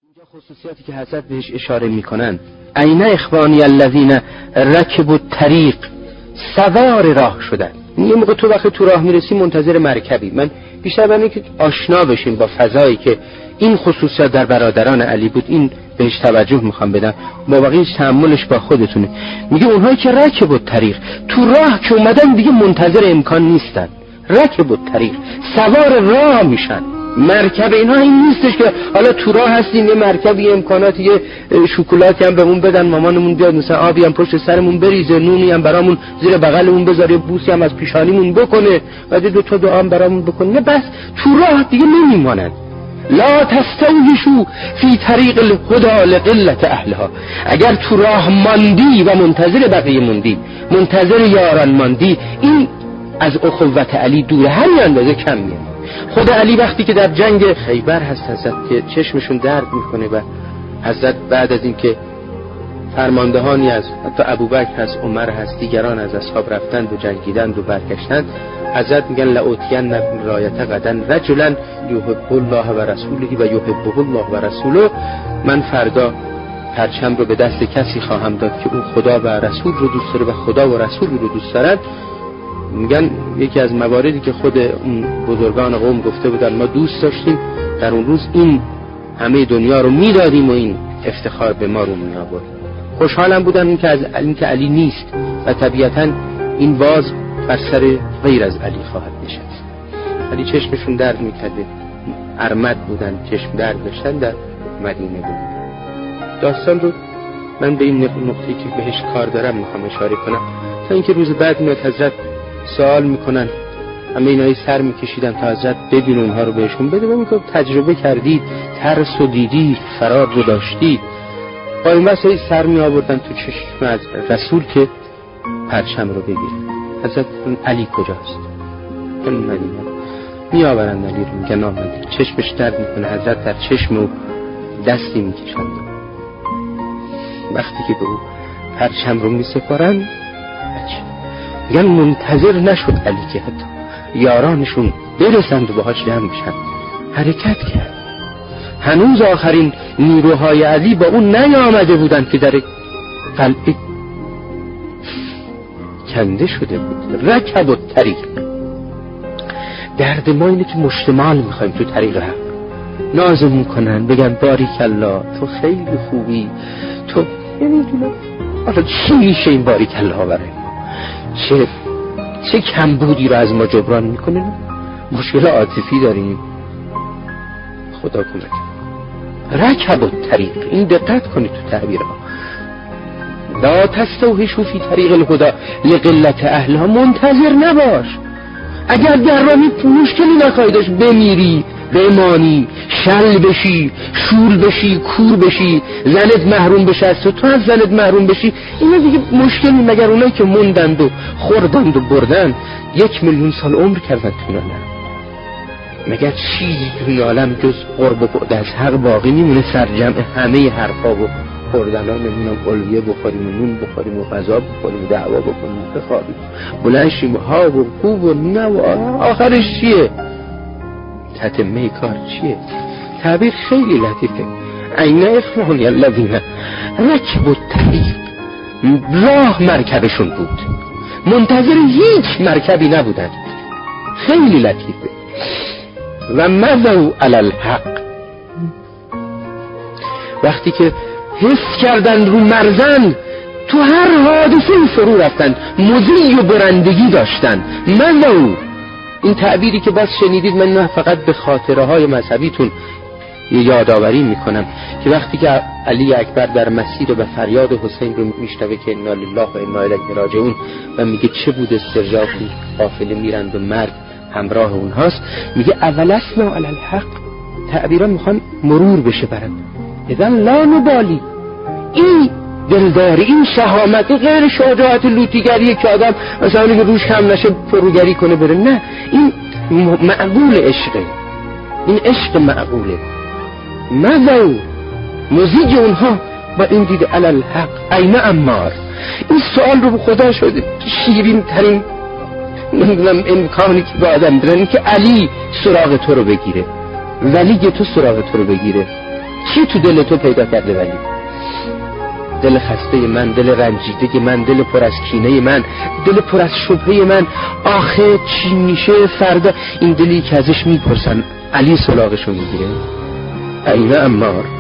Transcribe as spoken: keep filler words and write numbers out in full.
اینجا خصوصیاتی که حضرت بهش اشاره میکنن، عین اخوانی الذین رکبوا الطریق، سوار راه شدن. یه موقع تو وقتی تو راه میرسی منتظر مرکبی. من بیشتر برای اینکه آشنا بشیم با فضایی که این خصوصیات در برادران علی بود، این بهش توجه میخوام بدم، با بقیه تأملش با خودتونه. میگه اونهایی که رکبوا الطریق، تو راه که اومدن دیگه منتظر امکان نیستن، رکبوا الطریق، سوار راه میشن. مرکب اینها این نیستش که حالا تو راه هستیم یه مرکب، یه امکاناتی، یه شکلاتی هم بهمون بدن، مامانمون بیاد مثلا آبی هم پشت سرمون بریزه، نونی هم برامون زیر بغلمون بذاره، بوسی هم از پیشانیمون بکنه، بعد دو تا دعا هم برامون بکنه. نه بس تو راه دیگه نمیمونن. لا تستوحشوا فی طریق الهدى لقلة اهلها. اگر تو راه ماندی و منتظر بقیه موندی، منتظر یاران ماندی، این از اخوت علی دوره، همین اندازه کم میاد. خود علی وقتی که در جنگ خیبر هست حضرت که چشمشون درد میکنه و حضرت بعد از این که فرماندهانی از حتی ابوبکر هست، عمر هست، دیگران از اصحاب رفتند و جنگیدند و برگشتند، حضرت میگن لأوتین رایت غدا رجلا یحب الله و رسوله و یحبه الله و رسوله. من فردا پرچم رو به دست کسی خواهم داد که او خدا و رسول رو دوست داره و خدا و رسول رو دوست دارد. میگن یکی از مواردی که خود اون بزرگان قوم گفته بودن ما دوست داشتیم در اون روز این همه دنیا رو میدادیم و این افتخار به ما رو می آورد. خوشحالم بودن این که از این که علی نیست و طبیعتا این باز بر سر غیر از علی خواهد نشست. علی چشمشون درد میکرده، ارمد بودن، چشم درد داشتن، در مدینه بودن. داستان رو من به این نقطه‌ای که بهش کار دارم میخوام اشاره کنم تا اینکه روز بعد میاد حضرت سوال میکنن، همه اینایی سر میکشیدن تا حضرت ببین اونها رو بهشون بده و میگه تجربه کردید، ترس و دیدید، فرار رو داشتید. با این واسه سر می آوردن تو چشم از رسول که پرچم رو بگیره. حضرت علی کجاست؟ این مدینه. می آورن علی رو، میگن آمده. چشمش درد میکنه، حضرت در چشم و دستی میکشند. وقتی که به او پرچم رو می سپارن میگن منتظر نشد علی که حتی یارانشون برسند و باهاش جمع بشن. حرکت کرد. هنوز آخرین نیروهای علی با اون نیامده بودن که در قلب کنده شده بود. رکب الطریق. درد ما اینه که مشتمال میخوایم تو طریق حق، نازمون کنن، بگن باریکالله تو خیلی خوبی، تو نمیدونم آره چی میشه این باریکالله ها برای ما، چه چه کمبودی رو از ما جبران میکنه. مشکل عاطفی داریم، خدا کمک. رکب الطریق، این دقت کنید تو تعبیرها. لا تستوحشوا فی طریق الهدى لقلة اهلها. منتظر نباش. اگر در راه مشکلی نخواهی داشت، بمیری، بمانی، شل بشی، شول بشی، کور بشی، زنت محروم بشه از تو، تو از زنت محروم بشی، اینا دیگه مشکلی. مگر اونایی که موندند و خوردند و بردند یک میلیون سال عمر کردند تو نه، مگر چیزی تو این عالم جز قرب و بعد از حق باقی میمونه؟ سرجمع همه حرفا و خوردن ها، نمیدونم قلویه بخوریم و نون بخوریم و غذا بخوریم و دعوا بکنیم بخوابیم بلند شیم ها و خوب و نه و آخرش چیه؟ تتمه کار چیه؟ تعبیر خیلی لطیفه. عین اخوانی الذین رکبوا الطریق. راه مرکبشون بود، منتظر هیچ مرکبی نبودن. خیلی لطیفه. و مضوا علی الحق. وقتی که حس کردن رو مرزن، تو هر حادثه فرو رفتن، مضی و برندگی داشتن. مضوا، این تعبیری که باز شنیدید، من نه فقط به خاطره های مذهبیتون یادآوری میکنم که وقتی که علی اکبر در مسیر به فریاد حسین رو میشنوه که انا لله و انا الیه راجعون و میگه چه بود استرجاع قافله میرند و مرگ همراه اونهاست، میگه اولسنا علی الحق. تعبیرا میخوان مرور بشه برن. اذن لا نبالی. این دلداری، این شهامت، غیر شجاعت لوطیگریه که آدم مثلا که روش کم نشه فروگری کنه بره. نه، این معقول عشقه، این عشق معقوله. مضوا، مزیج اونها با این دید علی الحق. عین عمار. این سوال رو به خدا شده شیرین ترین نمیدونم امکانی که با آدم دارن، که علی سراغ تو رو بگیره، ولی تو سراغ تو رو بگیره. کی تو دل تو پیدا کرده؟ ولی دل خسته من، دل رنجیده من، دل پر از کینه من، دل پر از شبهه من، آخه چی میشه فردا؟ این دلی که ازش میپرسن علی سراغشو میگیره. اینه عمار